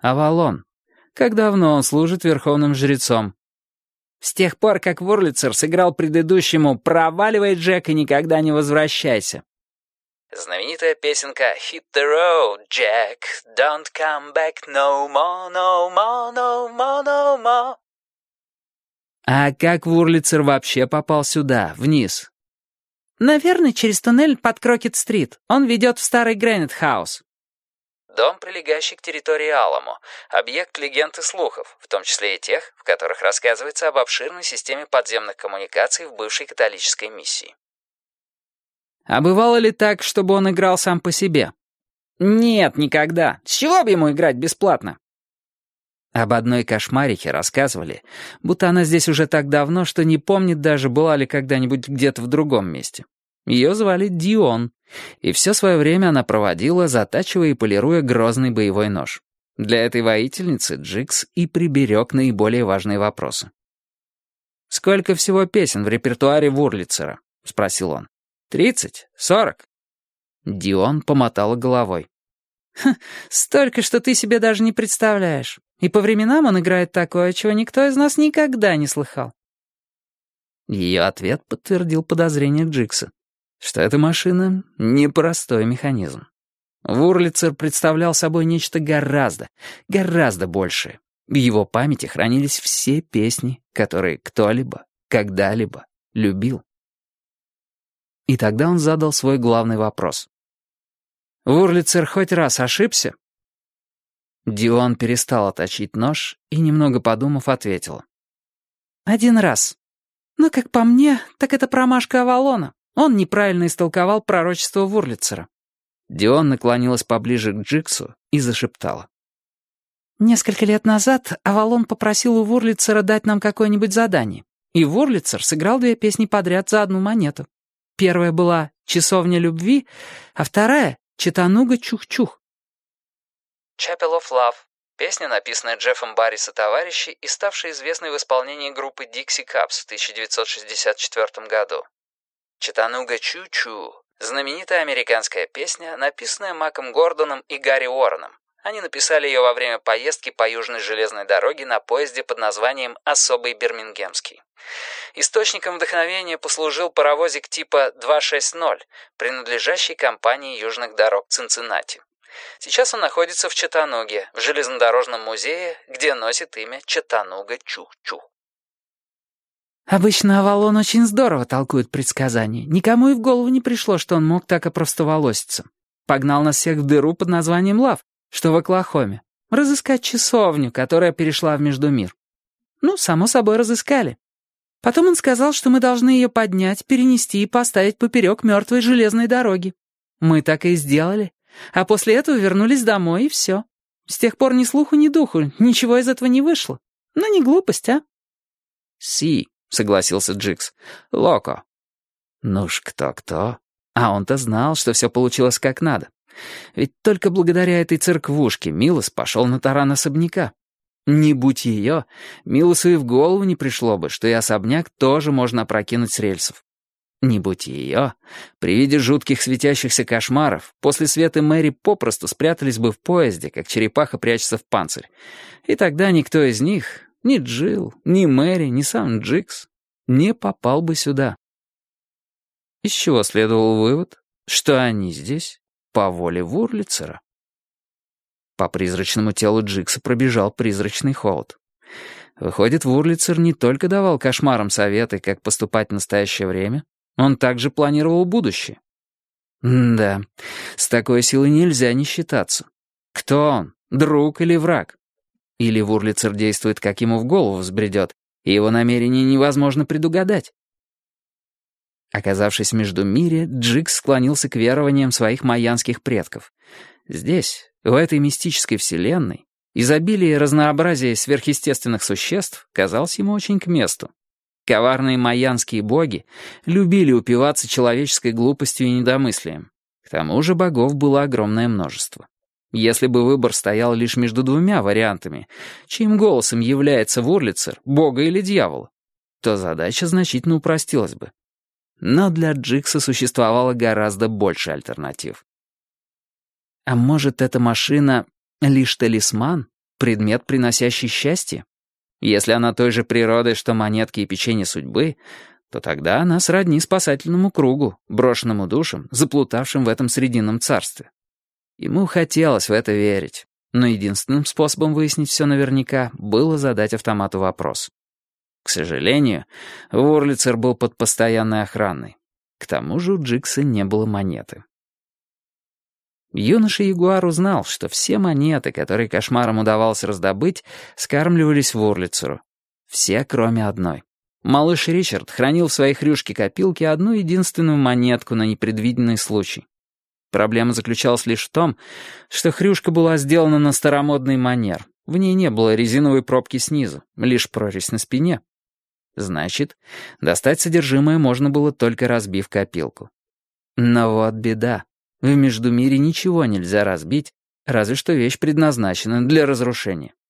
Авалон. Как давно он служит верховным жрецом? С тех пор, как Вурлицер сыграл предыдущему «Проваливай, Джек, и никогда не возвращайся». Знаменитая песенка «Hit the road, Jack, don't come back no more, no more, no more, no more». А как Вурлицер вообще попал сюда, вниз? Наверное, через туннель под Крокет-стрит. Он ведет в старый Грэнит-хаус. Дом, прилегающий к территории Аламо, объект легенд и слухов, в том числе и тех, в которых рассказывается об обширной системе подземных коммуникаций в бывшей католической миссии. А бывало ли так, чтобы он играл сам по себе? Нет, никогда. С чего бы ему играть бесплатно? Об одной кошмарихе рассказывали, будто она здесь уже так давно, что не помнит даже, была ли когда-нибудь где-то в другом месте. Ее звали Дион, и все свое время она проводила, затачивая и полируя грозный боевой нож. Для этой воительницы Джикс и приберег наиболее важные вопросы. «Сколько всего песен в репертуаре Вурлицера?» — спросил он. 30? 40? Дион помотала головой. «Столько, что ты себе даже не представляешь. И по временам он играет такое, чего никто из нас никогда не слыхал». Ее ответ подтвердил подозрение Джикса, что эта машина — непростой механизм. Вурлицер представлял собой нечто гораздо, гораздо большее. В его памяти хранились все песни, которые кто-либо, когда-либо любил. И тогда он задал свой главный вопрос. «Вурлицер хоть раз ошибся?» Дион перестала точить нож и, немного подумав, ответила. «Один раз. Но, как по мне, так это промашка Авалона. Он неправильно истолковал пророчество Вурлицера». Дион наклонилась поближе к Джиксу и зашептала. «Несколько лет назад Авалон попросил у Вурлицера дать нам какое-нибудь задание, и Вурлицер сыграл 2 песни подряд за 1 монету. Первая была «Часовня любви», а вторая — «Читануга чух-чух». «Chapel of Love» — песня, написанная Джеффом Баррис и товарищи и ставшая известной в исполнении группы Dixie Cups в 1964 году. «Читануга чу-чу» — знаменитая американская песня, написанная Маком Гордоном и Гарри Уорреном. Они написали ее во время поездки по Южной железной дороге на поезде под названием «Особый Бирмингемский». Источником вдохновения послужил паровозик типа 260, принадлежащий компании южных дорог Цинциннати. Сейчас он находится в Чаттануге, в железнодорожном музее, где носит имя Чаттануга Чух-Чух. Обычно Авалон очень здорово толкует предсказания. Никому и в голову не пришло, что он мог так опростоволоситься. Погнал нас всех в дыру под названием Лав, что в Оклахоме. Разыскать часовню, которая перешла в Междумир. Ну, само собой, разыскали. Потом он сказал, что мы должны ее поднять, перенести и поставить поперек мертвой железной дороги. Мы так и сделали. А после этого вернулись домой, и все. С тех пор ни слуху, ни духу, ничего из этого не вышло. Ну, не глупость, а? «Си», — согласился Джикс. «Локо». Ну ж, кто-кто. А он-то знал, что все получилось как надо. Ведь только благодаря этой церквушке Милос пошел на таран особняка. Не будь ее, Милосу и в голову не пришло бы, что и особняк тоже можно опрокинуть с рельсов. Не будь ее, при виде жутких светящихся кошмаров, после Светы Мэри попросту спрятались бы в поезде, как черепаха прячется в панцирь. И тогда никто из них, ни Джилл, ни Мэри, ни сам Джикс, не попал бы сюда. Из чего следовал вывод, что они здесь по воле Вурлицера. По призрачному телу Джикса пробежал призрачный холод. Выходит, Вурлицер не только давал кошмарам советы, как поступать в настоящее время, он также планировал будущее. Да, с такой силой нельзя не считаться. Кто он, друг или враг? Или Вурлицер действует, как ему в голову взбредет, и его намерения невозможно предугадать? Оказавшись в Междумире, Джикс склонился к верованиям своих майянских предков. Здесь, в этой мистической вселенной, изобилие и разнообразие сверхъестественных существ казалось ему очень к месту. Коварные майянские боги любили упиваться человеческой глупостью и недомыслием. К тому же богов было огромное множество. Если бы выбор стоял лишь между 2 вариантами, чьим голосом является Вурлицер, бога или дьявола, то задача значительно упростилась бы. Но для Джикса существовало гораздо больше альтернатив. А может, эта машина лишь талисман, Предмет, приносящий счастье? Если она той же природы, что монетки и печенье судьбы, то тогда она сродни спасательному кругу, брошенному душам, заплутавшим в этом срединном царстве. Ему хотелось в это верить, но единственным способом выяснить все наверняка было задать автомату вопрос. К сожалению, Уорлицер был под постоянной охраной. К тому же у Джикса не было монеты. Юноша-ягуар узнал, что все монеты, которые кошмарам удавалось раздобыть, скармливались Уорлицеру. Все, кроме одной. Малыш Ричард хранил в своей хрюшке-копилке одну единственную монетку на непредвиденный случай. Проблема заключалась лишь в том, что хрюшка была сделана на старомодный манер. В ней не было резиновой пробки снизу, лишь прорезь на спине. Значит, достать содержимое можно было, только разбив копилку. Но вот беда. В Междумире ничего нельзя разбить, разве что вещь предназначена для разрушения.